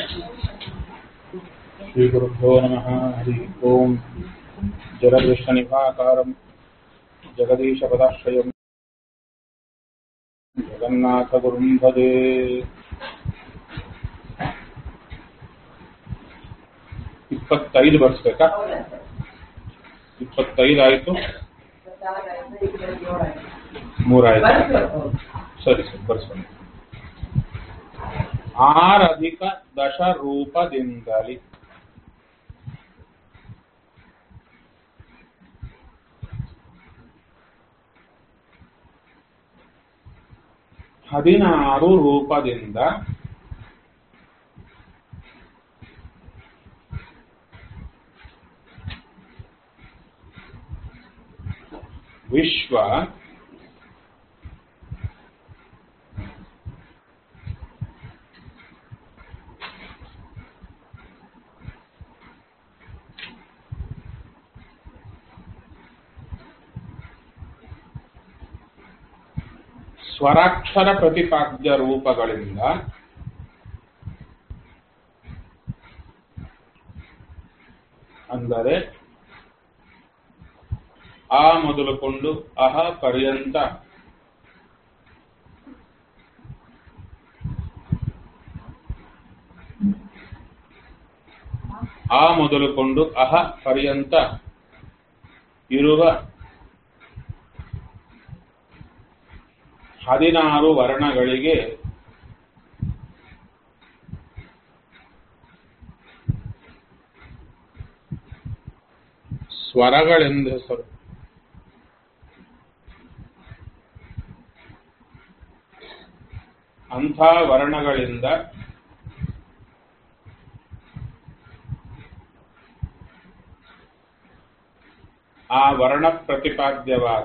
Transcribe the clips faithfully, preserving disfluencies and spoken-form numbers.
श्रीगुरुभ्यो नमः। हरि ओम्। जगदीशनिभाकारम् जगदीशपदाश्रयम् जगन्नाथगुरुं भजे। ಇಪ್ಪತ್ತೈದು ಬರ್ಸ್ಬೇಕಾ? ಇಪ್ಪತ್ತೈದು ಆಯ್ತು, ಮೂರಾಯ್ತು. ಸರಿ ಸರಿ ಬರ್ಸ್ಕೊಂಡು. ಆರಧಿಕ ದಶ ರೂಪದಿಂದಲಿ ಹದಿನಾರು ರೂಪದಿಂದ ವಿಶ್ವ ಸ್ವರಾಕ್ಷರ ಪ್ರತಿಪಾದ್ಯ ರೂಪಗಳಿಂದ ಅಂದರೆ ಆ ಮೊದಲುಕೊಂಡು ಅಹ ಪರ್ಯಂತ ಆ ಮೊದಲುಕೊಂಡು ಅಹ ಪರ್ಯಂತ ಇರುವ ಹದಿನಾರು ವರ್ಣಗಳಿಗೆ ಸ್ವರಗಳೆಂದು ಹೆಸರು. ಅಂಥ ವರ್ಣಗಳಿಂದ ಆ ವರ್ಣ ಪ್ರತಿಪಾದ್ಯವಾದ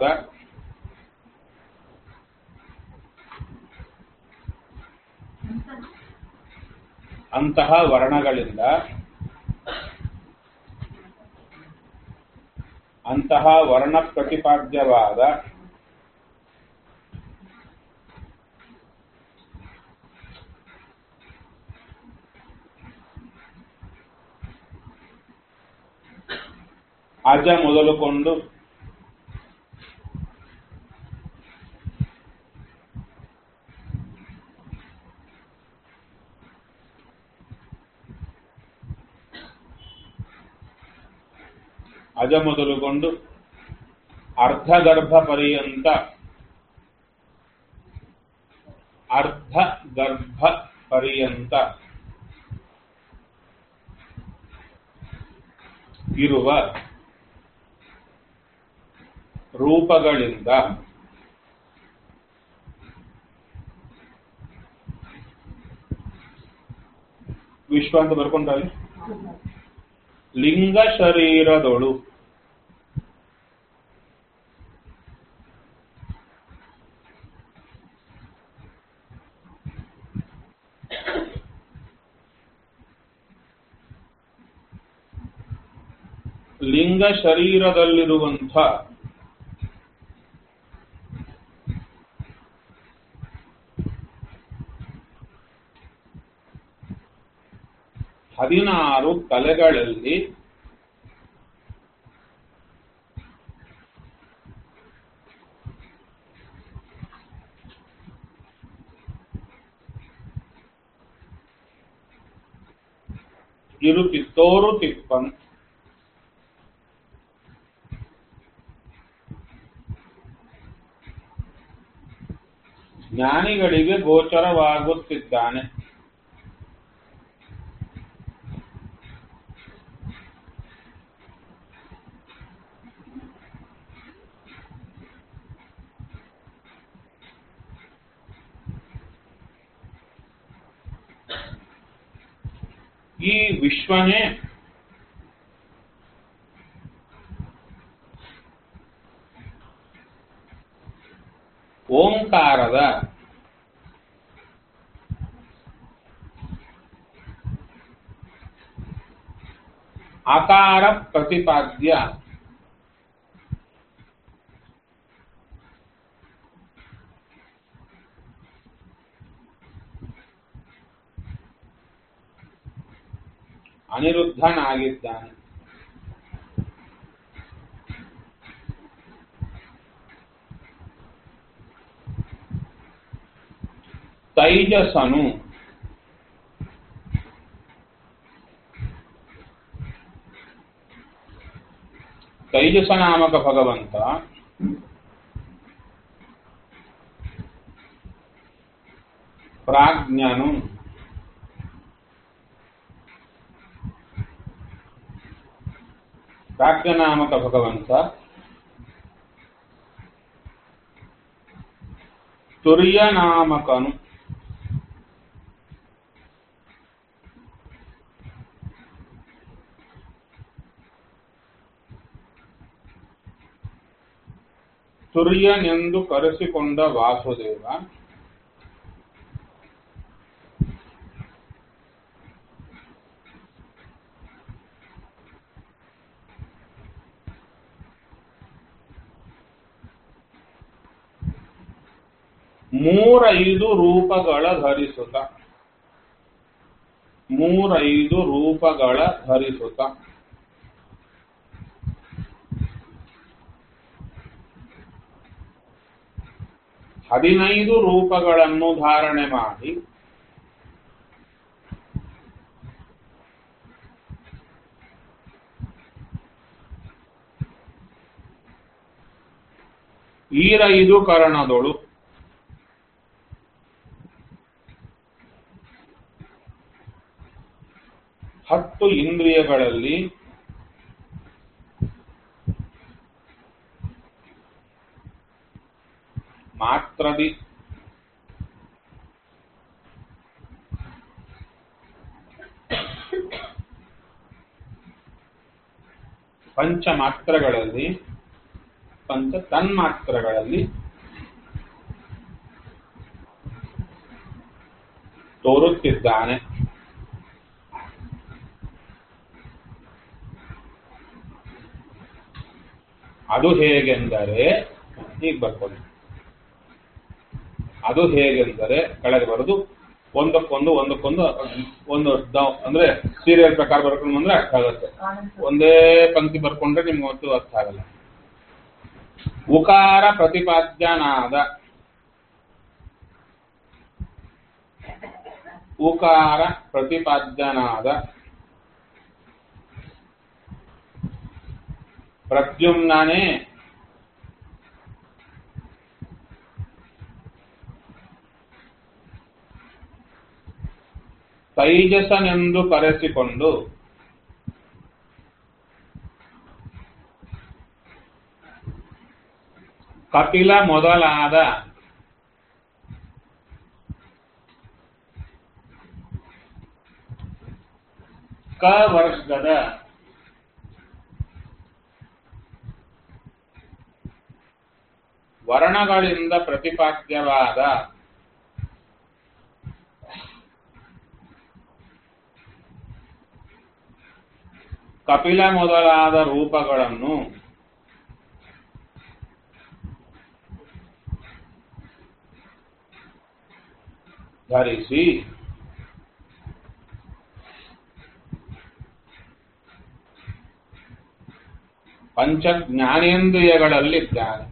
ಅಂತಹ ವರ್ಣಗಳಿಂದ ಅಂತಹ ವರ್ಣ ಪ್ರತಿಪಾದ್ಯವಾದ ಅಜ ಮೊದಲುಕೊಂಡು ಅಜ ಮೊದಲುಗೊಂಡು ಅರ್ಧಗರ್ಭ ಪರ್ಯಂತ ಅರ್ಧಗರ್ಭ ಪರ್ಯಂತ ಇರುವ ರೂಪಗಳಿಂದ ವಿಶ್ವ ಅಂತ ಬರ್ಕೊಂಡ್ರೆ ಲಿಂಗ ಶರೀರದೊಳು ಲಿಂಗ ಶರೀರದಲ್ಲಿರುವಂಥ ಹದಿನಾರು ಕಲೆಗಳಲ್ಲಿ ಇರುತ್ತಿತ್ತೋರು ತಿಪ್ಪನ್ ಜ್ಞಾನಿಗಳಿಗೆ ಗೋಚರವಾಗುತ್ತಿದ್ದಾನೆ. ಈ ವಿಶ್ವನೇ ಓಂಕಾರದ ಆಕಾರ ಪ್ರತಿಪಾದ್ಯ ಅನಿರುದ್ಧನಾಗಿದ್ದಾನೆ. ತೈಜಸನು ತೈಜಸ ನಾಮಕ ಭಗವಂತ ಪ್ರಾಜ್ಞನು ಪ್ರಾಜ್ಞನಾಮಕ ಭಗವಂತ ತುರ್ಯನಾಮಕನು ತುರ್ಯನೆಂದು ಕರೆಸಿಕೊಂಡ ವಾಸುದೇವ ಮೂರೈದು ರೂಪಗಳ ಧರಿಸುತ್ತ ಮೂರೈದು ರೂಪಗಳ ಧರಿಸುತ್ತ ಹದಿನೈದು ರೂಪಗಳನ್ನು ಧಾರಣೆ ಮಾಡಿ ಈರೈದು ಕರಣದೊಳು ಹತ್ತು ಇಂದ್ರಿಯಗಳಲ್ಲಿ ಮಾತ್ರದಿ ಪಂಚ ಮಾತ್ರಗಳಲ್ಲಿ ಪಂಚ ತನ್ಮಾತ್ರಗಳಲ್ಲಿ ತೋರುತ್ತಿದ್ದಾನೆ. ಅದು ಹೇಗೆಂದರೆ ಹೀಗೆ ಬರ್ಕೊಳ್ಳಿ. ಅದು ಹೇಗೆಂದರೆ ಕೆಳಗೆ ಬರೋದು ಒಂದಕ್ಕೊಂದು ಒಂದಕ್ಕೊಂದು ಒಂದು ಅಂದ್ರೆ ಸೀರಿಯಲ್ ಪ್ರಕಾರ ಬರ್ಕೊಂಡು ಬಂದ್ರೆ ಅರ್ಥ ಆಗುತ್ತೆ. ಒಂದೇ ಪಂಕ್ತಿ ಬರ್ಕೊಂಡ್ರೆ ನಿಮ್ಗೆ ಒತ್ತು ಅರ್ಥ ಆಗಲ್ಲ. ಉಕಾರ ಪ್ರತಿಪಾದ್ಯನಾದ ಉಕಾರ ಪ್ರತಿಪಾದ್ಯನಾದ ಪ್ರದ್ಯುಮ್ನೇ ತೈಜಸನೆಂದು ಕರೆಸಿಕೊಂಡು ಕಪಿಲ ಮೊದಲಾದ ಕ ವರ್ಗದ ವರ್ಣಗಳಿಂದ ಪ್ರತಿಪಾದ್ಯವಾದ ಕಪಿಲ ಮೊದಲಾದ ರೂಪಗಳನ್ನು ಧರಿಸಿ ಪಂಚಜ್ಞಾನೇಂದ್ರಿಯಗಳಲ್ಲಿದ್ದಾನೆ.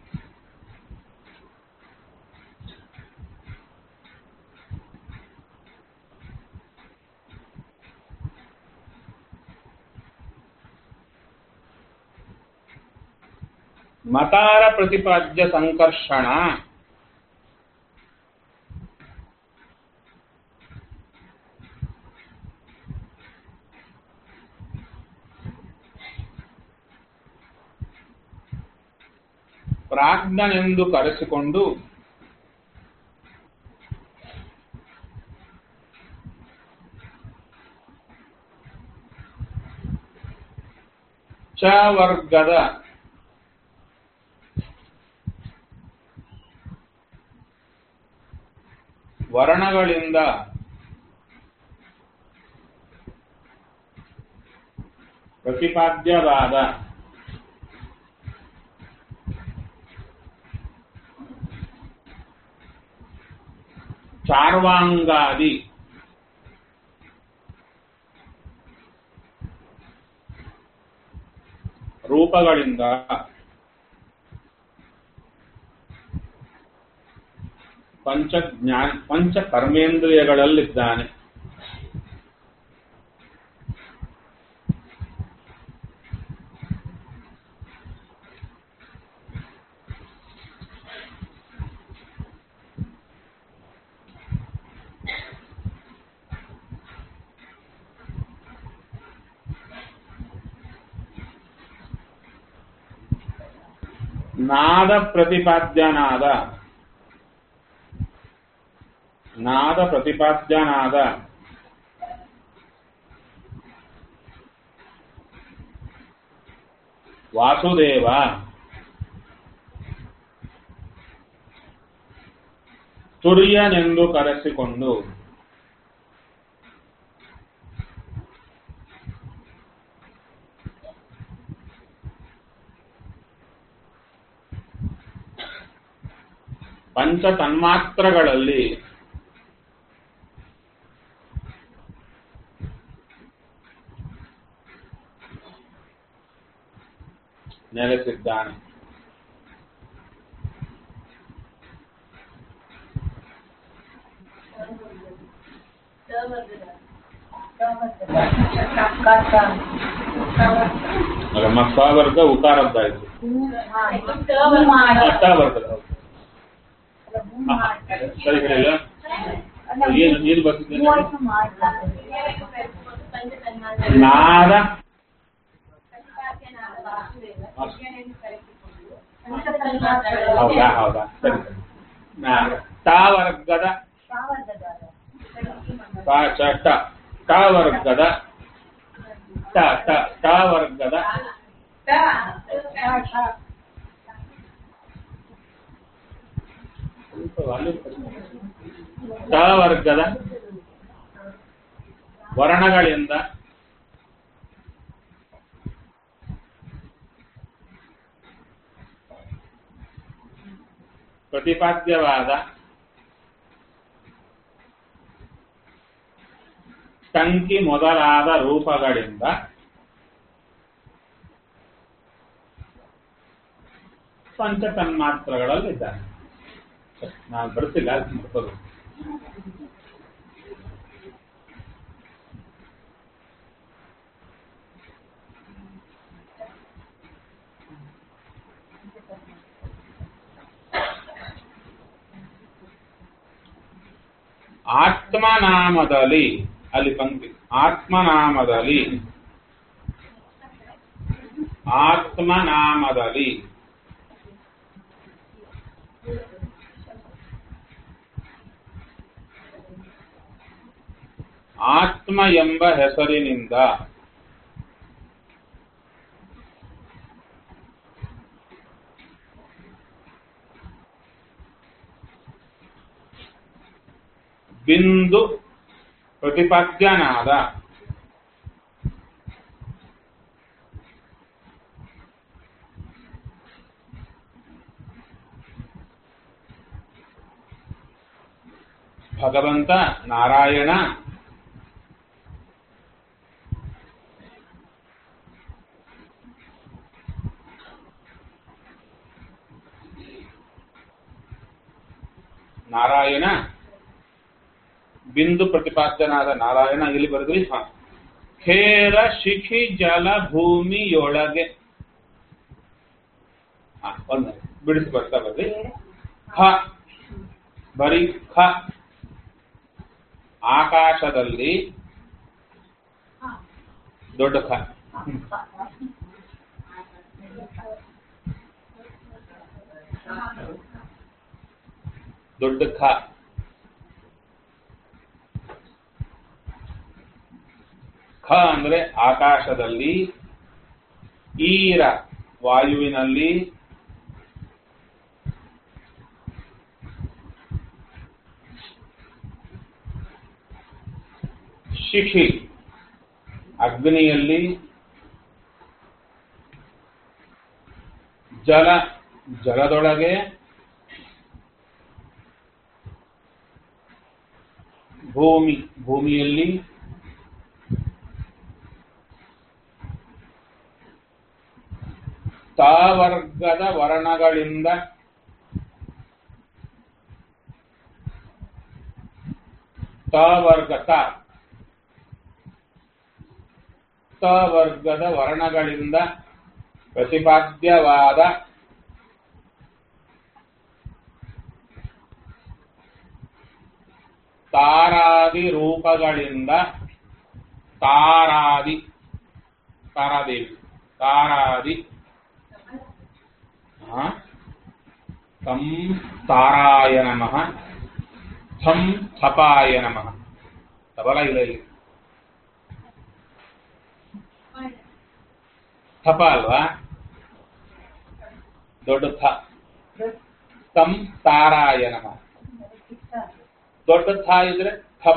ಮಕಾರ ಪ್ರತಿಪಾದ್ಯ ಸಂಕರ್ಷಣ ಪ್ರಾಜ್ಞನೆಂದು ಕರೆಸಿಕೊಂಡು ಚ ವರ್ಗದ ವರ್ಣಗಳಿಂದ ಪ್ರತಿಪಾದ್ಯವಾದ ಚಾರ್ವಾಂಗಾದಿ ರೂಪಗಳಿಂದ ಪಂಚ ಜ್ಞಾನ ಪಂಚ ಕರ್ಮೇಂದ್ರಿಯಗಳಲ್ಲಿದ್ದಾನೆ. ನಾದ ಪ್ರತಿಪಾದ್ಯನಾದ ನಾದ ಪ್ರತಿಪಾದ್ಯನಾದ ವಾಸುದೇವ ತುರ್ಯನೆಂದು ಕರೆಸಿಕೊಂಡು ಪಂಚ ತನ್ಮಾತ್ರಗಳಲ್ಲಿ ನೆಲೆಸಿದ್ದಾನೆ. ಮಸ್ವಾವರ್ಗ ಉಕಾರದ್ದಾಯ್ತು. ಅಷ್ಟಾವರ್ಗದ ಸರಿ ಹೇಳಿಲ್ಲ. ಏನು ನೀರು ಬರ್ತಿದ್ದೇನೆ ನಾದ ಹೌದಾ ಹೌದಾ ಸರಿ ಟಾವರ್ಗದ ಟಾವರ್ಗದ ಟಾವರ್ಗದ ಟಾವರ್ಗದ ವರ್ಣಗಳಿಂದ ಪ್ರತಿಪಾದ್ಯವಾದ ಟಂಕಿ ಮೊದಲಾದ ರೂಪಗಳಿಂದ ಪಂಚ ತನ್ಮಾತ್ರಗಳಲ್ಲಿದ್ದಾನೆ. ನಾನು ಬರ್ತಿಲ್ಲ ಮರ್ತದು. ಆತ್ಮನಾಮದಲ್ಲಿ ಅಲ್ಲಿ ಪಂಕ್ತಿ ಆತ್ಮನಾಮದಲ್ಲಿ ಆತ್ಮನಾಮದಲ್ಲಿ ಆತ್ಮ ಎಂಬ ಹೆಸರಿನಿಂದ ಬಿಂದು ಪ್ರತಿಪಾದ್ಯನಾದ ಭಗವಂತ ನಾರಾಯಣ ನಾರಾಯಣ ಬಿಂದು ಪ್ರತಿಪಾದ್ಯನಾದ ನಾರಾಯಣ ಇಲ್ಲಿ ಬರೆದ್ರಿ. ಹ ಖೇರ ಶಿಖಿ ಜಲ ಭೂಮಿಯೊಳಗೆ ಒಂದು ಬಿಡಿಸಿ ಬರ್ತಾ ಬರ್ರಿ. ಖ ಬರೀ ಖ ಆಕಾಶದಲ್ಲಿ ದೊಡ್ಡ ಖ ದೊಡ್ಡ ಖ ಖ ಅಂದ್ರೆ ಆಕಾಶದಲ್ಲಿ, ಈರ ವಾಯುವಿನಲ್ಲಿ, ಶಿಖಿ ಅಗ್ನಿಯಲ್ಲಿ, ಜಲ ಜಲದೊಳಗೆ, ಭೂಮಿ ಭೂಮಿಯಲ್ಲಿ, ತವರ್ಗದ ವರ್ಣಗಳಿಂದ ತವರ್ಗ ತ ತವರ್ಗದ ವರ್ಣಗಳಿಂದ ಪ್ರತಿಪಾದ್ಯವಾದ ತಾರಾದಿ ರೂಪಗಳಿಂದ ತಾರಾದಿ ತಾರಾದೇವಿ ತಾರಾದಿ ತಂ ತಾರಾಯ ನಮಃ ಥಂ ಥಪಾಯ ನಮಃ. ತಬಲ ಇಲ್ಲ ಇಲ್ಲಿ, ಥಪ ಅಲ್ವಾ, ದೊಡ್ಡ ಥ. ತಂ ತಾರಾಯ ನಮಃ, ದೊಡ್ಡ ಥ ಇದ್ರೆ ಥಪ.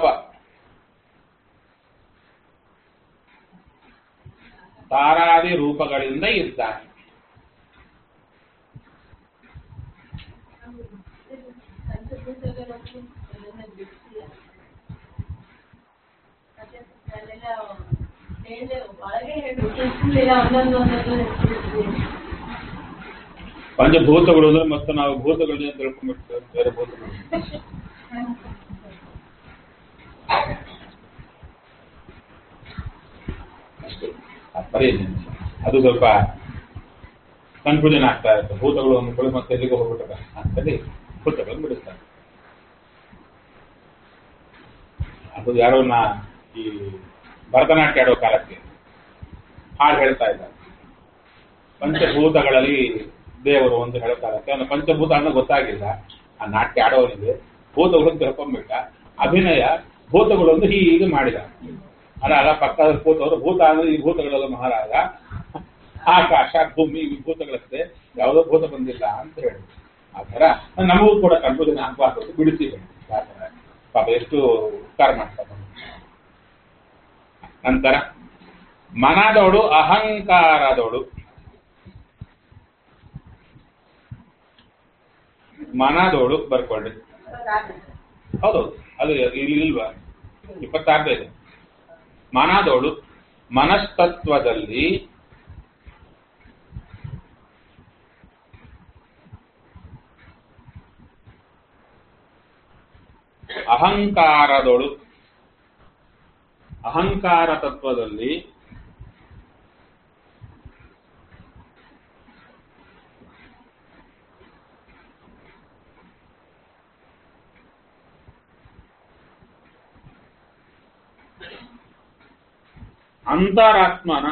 ತಾರಾದಿ ರೂಪಗಳಿಂದ ಇದ್ದಾನೆ. ಪಂಚಭೂತಗಳು ಅಂದ್ರೆ ಮತ್ತೆ ನಾವು ಭೂತಗಳನ್ನ ತಿಳ್ಕೊಂಡ್ಬಿಡ್ತೇವೆ, ಬೇರೆ ಭೂತಗಳು. ಅಷ್ಟೇ ಬರೀ ಅದು ಸ್ವಲ್ಪ ಕನ್ಫ್ಯೂಷನ್ ಆಗ್ತಾ ಇರುತ್ತೆ. ಭೂತಗಳು ಅಂದ್ಕೊಳ್ಳಿ ಮತ್ತೆ ಎಲ್ಲಿಗೆ ಹೋಗ್ಬಿಟ್ಟಾಗ ಅಂತೇಳಿ ಭೂತಗಳನ್ನು ಬಿಡಿಸ್ತಾರೆ. ಅದು ಯಾರೋ ನಾ ಈ ಭರತನಾಟ್ಯ ಆಡೋ ಕಾಲಕ್ಕೆ ಹಾಡು ಹೇಳ್ತಾ ಇದ್ದಾರೆ. ಪಂಚಭೂತಗಳಲ್ಲಿ ದೇವರು ಅಂತ ಹೇಳೋ ಕಾಲಕ್ಕೆ ಅವನು ಪಂಚಭೂತ ಅನ್ನೋ ಗೊತ್ತಾಗಿಲ್ಲ ಆ ನಾಟ್ಯ ಆಡೋನಿಗೆ. ಭೂತಗಳನ್ನು ತಿಳ್ಕೊಂಡ್ಬಿಟ್ಟ. ಅಭಿನಯ ಭೂತಗಳು ಒಂದು ಹೀಗೆ ಮಾಡಿದ. ಅಲ್ಲ ಅಲ್ಲ ಪಕ್ಕದ ಭೂತವರು ಭೂತ ಅಂದ್ರೆ ಈ ಭೂತಗಳೆಲ್ಲ ಮಹಾರಾಜ, ಆಕಾಶ ಭೂಮಿ ಈ ಭೂತಗಳಷ್ಟೇ, ಯಾವುದೋ ಭೂತ ಬಂದಿಲ್ಲ ಅಂತ ಹೇಳಿ. ಆ ಥರ ನಮಗೂ ಕೂಡ ಕನ್ಫ್ಯೂಷನ್ ಆಗಬಾರ್ದು, ಬಿಡಿಸಿದೆ. ಪಾಪ ಎಷ್ಟು ಉಪಕಾರ ಮಾಡ್ತಾರೆ. ನಂತರ ಮನದೋಡು ಅಹಂಕಾರದೋಡು, ಮನದೋಡು ಬರ್ಕೊಳ್ಳಿ. ಹೌದೌದು, ಅದು ಇಲ್ಲಿ ಇಲ್ವಾ, ಇಪ್ಪತ್ತಾರನೇ ಇದೆ. ಮನದೋಡು ಮನಸ್ತತ್ವದಲ್ಲಿ ಅಹಂಕಾರದೋಳು, ಅಹಂಕಾರ ತತ್ವದಲ್ಲಿ ಅಂತರಾತ್ಮನ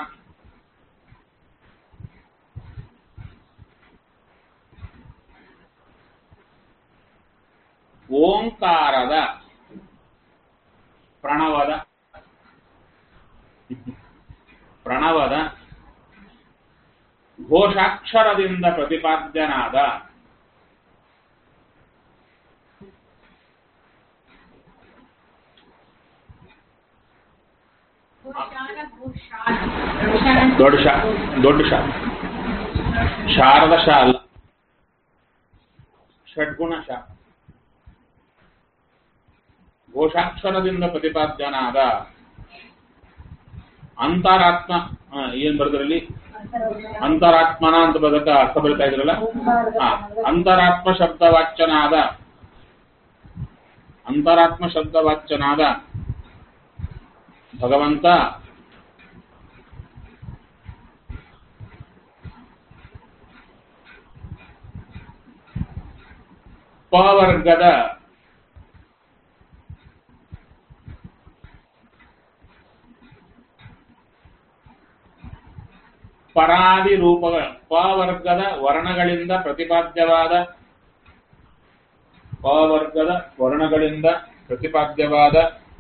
ಓಂಕಾರದ ಪ್ರಣವದ ಪ್ರಣವದ ಘೋಷಾಕ್ಷರದಿಂದ ಪ್ರತಿಪಾದ್ಯನಾದ ದೊಡ್ಡ ಶಾ ದೊಡ್ಡ ಶಾ ಶಾರದ ಶಾ ಅಲ್ಲ, ಷಡ್ಗುಣ ಶಾ. ಘೋಷಾಕ್ಷರದಿಂದ ಪ್ರತಿಪಾದ್ಯನಾದ ಅಂತರಾತ್ಮ. ಏನ್ ಬರೆದ್ರಲ್ಲಿ ಅಂತರಾತ್ಮನ ಅಂತ ಬದಕ ಅರ್ಥ ಬರಿತಾ ಇದ್ರಲ್ಲ, ಹ ಅಂತರಾತ್ಮ ಶಬ್ದವಾಚ್ಯನಾದ ಅಂತರಾತ್ಮ ಶಬ್ದವಾಚ್ಯನಾದ ಭಗವಂತ ಪವರ್ಗದ ಪರಾದಿ ರೂಪಗಳ ಪವರ್ಗದ ವರ್ಣಗಳಿಂದ ಪ್ರತಿಪಾದ್ಯವಾದ ಪವರ್ಗದ ವರ್ಣಗಳಿಂದ ಪ್ರತಿಪಾದ್ಯವಾದ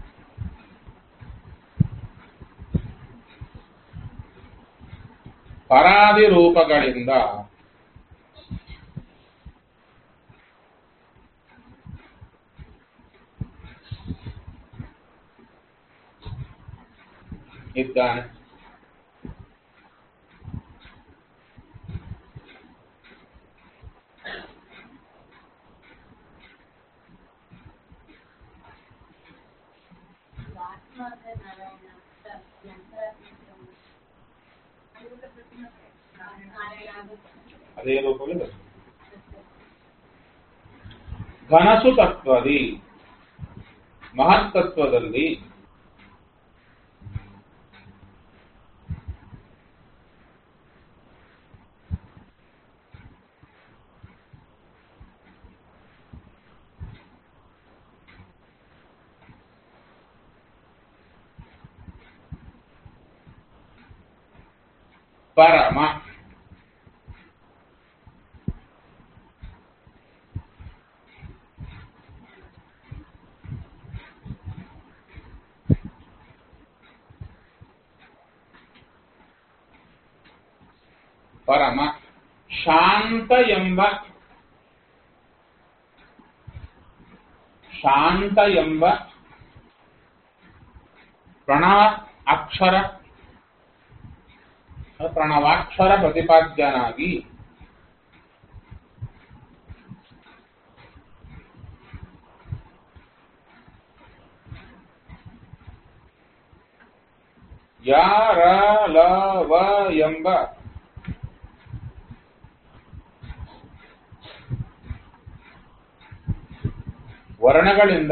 ಪರಾದಿ ರೂಪಗಳಿಂದ ಇದ್ದಾನೆ. ಅದೇ ರೂಪವೇ ಬರ್ತದೆ. ಘನಸು ತತ್ವದಿ ಮಹತ್ತತ್ವದಲ್ಲಿ ಪರಮ ಪರಮ ಶಾಂತ ಎಂಬ ಶಾಂತ ಎಂಬ ಪ್ರಣವ ಅಕ್ಷರ ಪ್ರಣವಾಕ್ಷರ ಪ್ರತಿಪಾದ್ಯನಾಗಿ ಯ ರ ಲ ವ ಎಂಬ ವರ್ಣಗಳಿಂದ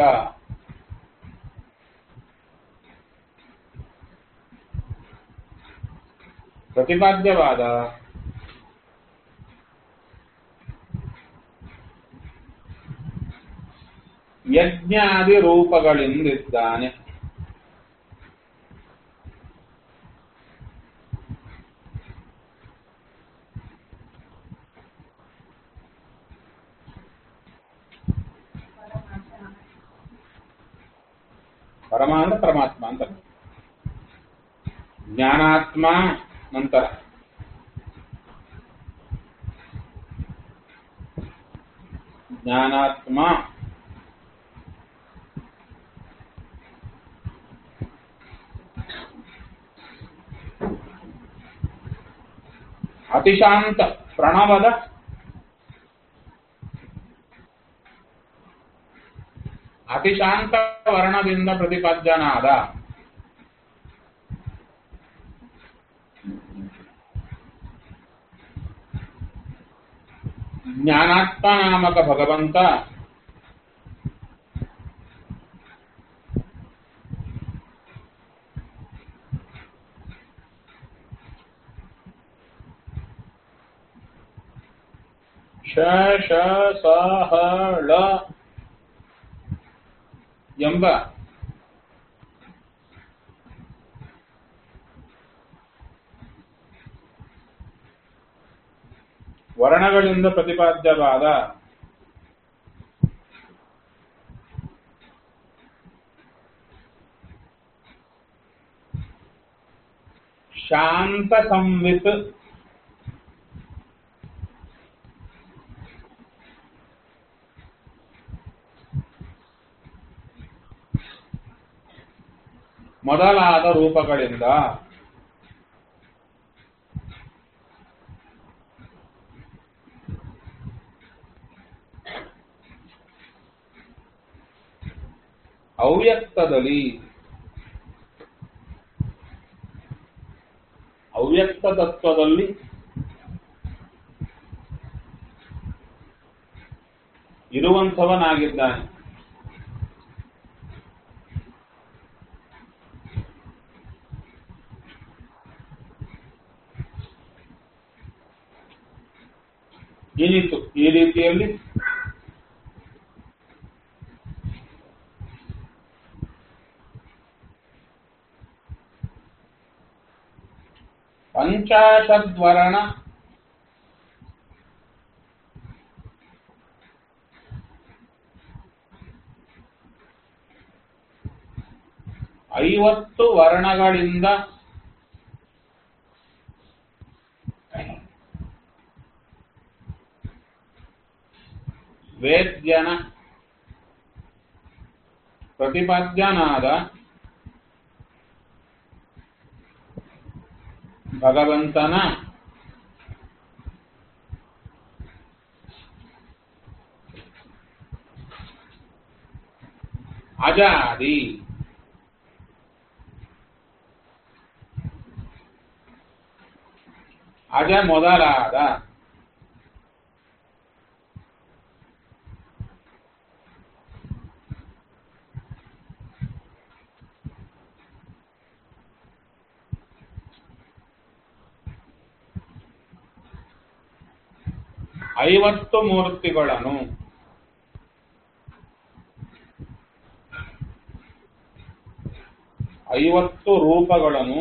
ಪ್ರತಿಪಾದ್ಯವಾದ ಯಜ್ಞಾದಿ ರೂಪಗಳಿಂದಿದ್ದಾನೆ. ಪರಮ ಅಂದ್ರೆ ಪರಮಾತ್ಮ ಅಂತ. ಜ್ಞಾನಾತ್ಮ ನಂತರ ಜ್ಞಾನಾತ್ಮ ಅತಿಶಾಂತ ಪ್ರಣವದ ಅತಿಶಾಂತ ವರ್ಣದಿಂದ ಪ್ರತಿಪಾದ್ಯನಾದ ಜ್ಞಾನಾತ್ಮ ನಾಮಕ ಭಗವಂತ ಶ ಶ ಸ ಹ ಳ ಎಂಬ ವರ್ಣಗಳಿಂದ ಪ್ರತಿಪಾದ್ಯವಾದ ಶಾಂತ ಸಂವಿತ್ ಮೊದಲಾದ ರೂಪಗಳಿಂದ ಅವ್ಯಕ್ತದಲ್ಲಿ ಅವ್ಯಕ್ತ ತತ್ವದಲ್ಲಿ ಇರುವಂಥವನಾಗಿದ್ದಾನೆ. ಏನಿತ್ತು ಈ ರೀತಿಯಲ್ಲಿ ಪಂಚಾಶದ್ವರ್ಣ ಐವತ್ತು ವರ್ಣಗಳಿಂದ ವೇದ್ಯನ ಪ್ರತಿಪಾದ್ಯನಾದ ಭಗವಂತನ ಅಜಾದಿ ಅಜ ಮೊದಲಾದ ಐವತ್ತು ಮೂರ್ತಿಗಳನ್ನು ಐವತ್ತು ರೂಪಗಳನ್ನು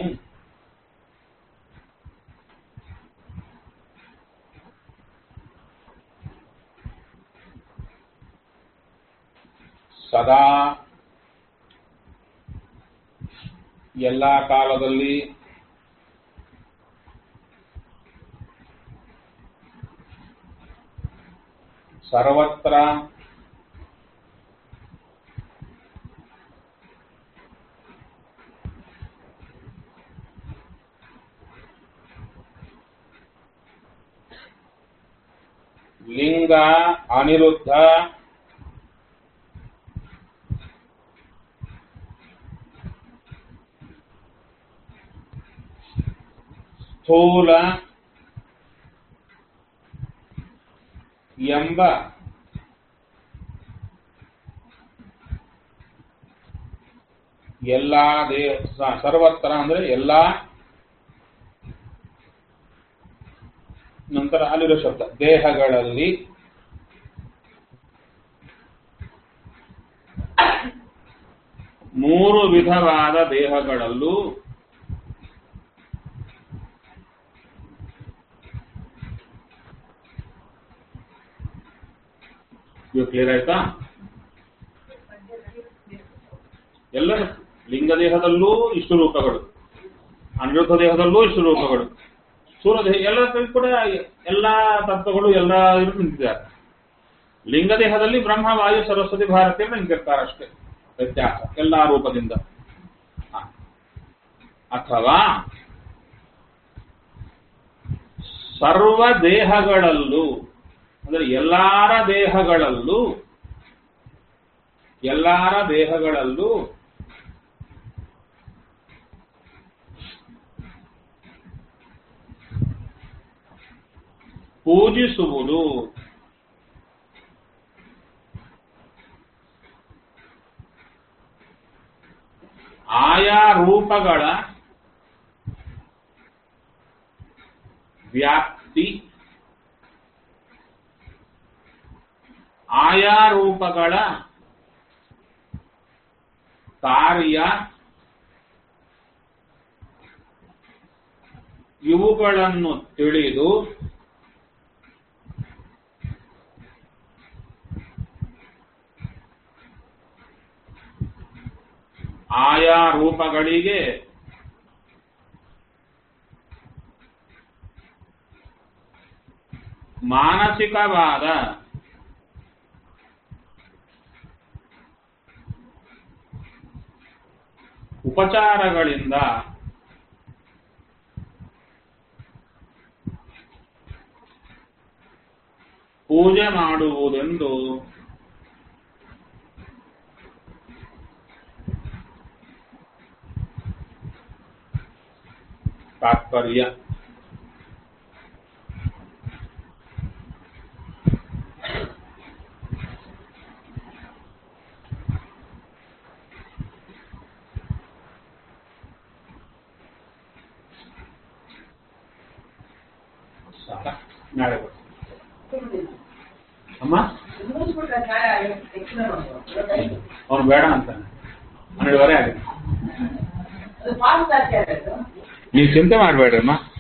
ಸದಾ ಎಲ್ಲ ಕಾಲದಲ್ಲಿ ಸರ್ವತ್ರ ಲಿಂಗ ಅನಿರುದ್ಧ ಸ್ಥೂಲ ಎಂಬ ಎಲ್ಲಾ ದೇಹ ಸರ್ವತ್ರ ಅಂದ್ರೆ ಎಲ್ಲಾ ನಂತರ ಅಲ್ಲಿರೋ ಶಬ್ದ ದೇಹಗಳಲ್ಲಿ ಮೂರು ವಿಧವಾದ ದೇಹಗಳಲ್ಲೂ ಇದು ಕ್ಲಿಯರ್ ಆಯ್ತಾ? ಎಲ್ಲ ಲಿಂಗ ದೇಹದಲ್ಲೂ ಇಷ್ಟು ರೂಪಗಳು, ಅನಿರುದ್ಧ ದೇಹದಲ್ಲೂ ಇಷ್ಟು ರೂಪಗಳು, ಸೂರ್ಯ ದೇಹ ಎಲ್ಲ ಕೂಡ ಎಲ್ಲಾ ತತ್ವಗಳು ಎಲ್ಲ ನಿಂತಿದ್ದಾರೆ. ಲಿಂಗ ದೇಹದಲ್ಲಿ ಬ್ರಹ್ಮ ವಾಯು ಸರಸ್ವತಿ ಭಾರತೀಯರು ನಿಂತಿರ್ತಾರೆ ಅಷ್ಟೇ ವ್ಯತ್ಯಾಸ ಎಲ್ಲಾ ರೂಪದಿಂದ. ಅಥವಾ ಸರ್ವ ದೇಹಗಳಲ್ಲೂ ಅಂದ್ರೆ ಎಲ್ಲಾರ ದೇಹಗಳಲ್ಲೂ ಎಲ್ಲಾರ ದೇಹಗಳಲ್ಲೂ ಪೂಜಿಸುವುದು ಆಯಾ ರೂಪಗಳ ವ್ಯಾಪ್ತಿ, ಆಯಾ ರೂಪಗಳ ಕಾರ್ಯ, ಇವುಗಳನ್ನು ತಿಳಿದು ಆಯಾ ರೂಪಗಳಿಗೆ ಮಾನಸಿಕವಾದ ಉಪಚಾರಗಳಿಂದ ಪೂಜೆ ಮಾಡುವುದೆಂದು ತಾತ್ಪರ್ಯ. ನಾಳೆ ಅಮ್ಮ ಅವ್ನು ಬೇಡ ಅಂತಾನೆ, ಹನ್ನೆರಡುವರೆ ಆಗಿದೆ. ನೀವು ಚಿಂತೆ ಮಾಡಬೇಡ್ರಮ್ಮ.